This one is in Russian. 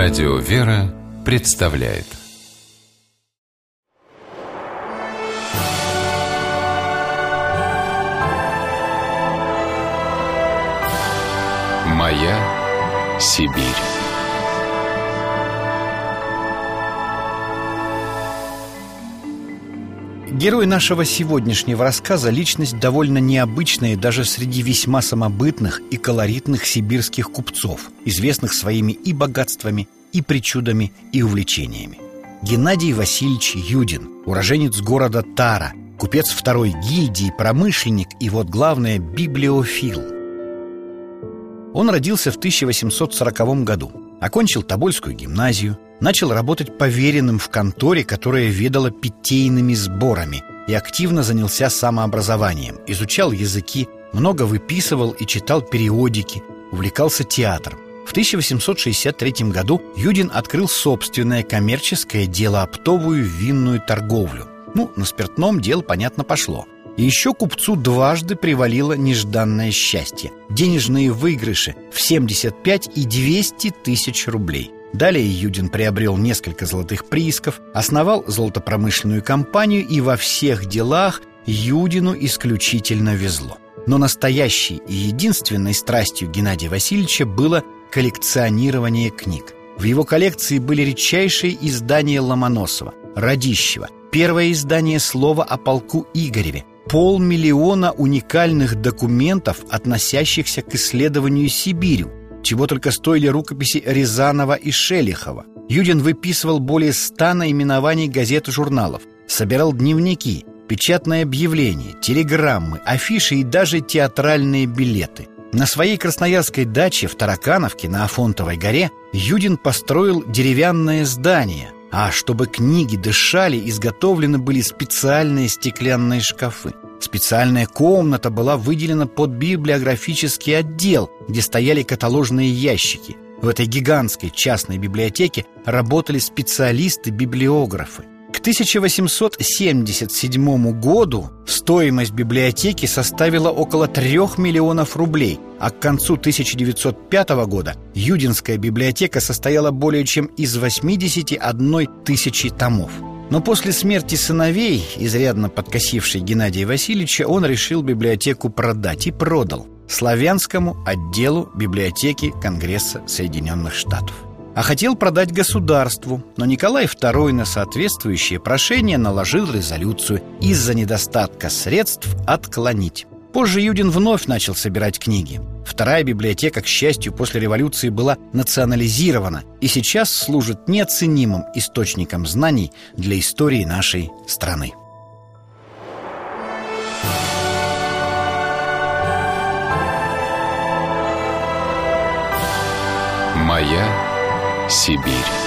Радио «Вера» представляет «Моя Сибирь». Герой нашего сегодняшнего рассказа – личность довольно необычная даже среди весьма самобытных и колоритных сибирских купцов, известных своими и богатствами, и причудами, и увлечениями. Геннадий Васильевич Юдин, уроженец города Тара, купец второй гильдии, промышленник и, вот главное, библиофил. Он родился в 1840 году, окончил Тобольскую гимназию, начал работать поверенным в конторе, которая ведала питейными сборами, и активно занялся самообразованием, изучал языки, много выписывал и читал периодики, увлекался театром. В 1863 году Юдин открыл собственное коммерческое дело, оптовую винную торговлю. На спиртном дело, понятно, пошло. И еще купцу дважды привалило нежданное счастье – денежные выигрыши в 75 и 200 тысяч рублей. Далее Юдин приобрел несколько золотых приисков, основал золотопромышленную компанию, и во всех делах Юдину исключительно везло. Но настоящей и единственной страстью Геннадия Васильевича было коллекционирование книг. В его коллекции были редчайшие издания Ломоносова, Радищева, первое издание «Слова о полку Игореве», 500 000 уникальных документов, относящихся к исследованию Сибирью, чего только стоили рукописи Рязанова и Шелихова. Юдин выписывал более 100 наименований газет и журналов, собирал дневники, печатные объявления, телеграммы, афиши и даже театральные билеты. На своей красноярской даче в Таракановке на Афонтовой горе Юдин построил деревянное здание, а чтобы книги дышали, изготовлены были специальные стеклянные шкафы. Специальная комната была выделена под библиографический отдел, где стояли каталожные ящики. В этой гигантской частной библиотеке работали специалисты-библиографы. К 1877 году стоимость библиотеки составила около 3 миллионов рублей, а к концу 1905 года Юдинская библиотека состояла более чем из 81 тысячи томов. Но после смерти сыновей, изрядно подкосившей Геннадия Васильевича, он решил библиотеку продать и продал Славянскому отделу библиотеки Конгресса Соединенных Штатов. А хотел продать государству, но Николай II на соответствующее прошение наложил резолюцию из-за недостатка средств отклонить. Позже Юдин вновь начал собирать книги. Вторая библиотека, к счастью, после революции была национализирована и сейчас служит неоценимым источником знаний для истории нашей страны. «Моя Сибирь».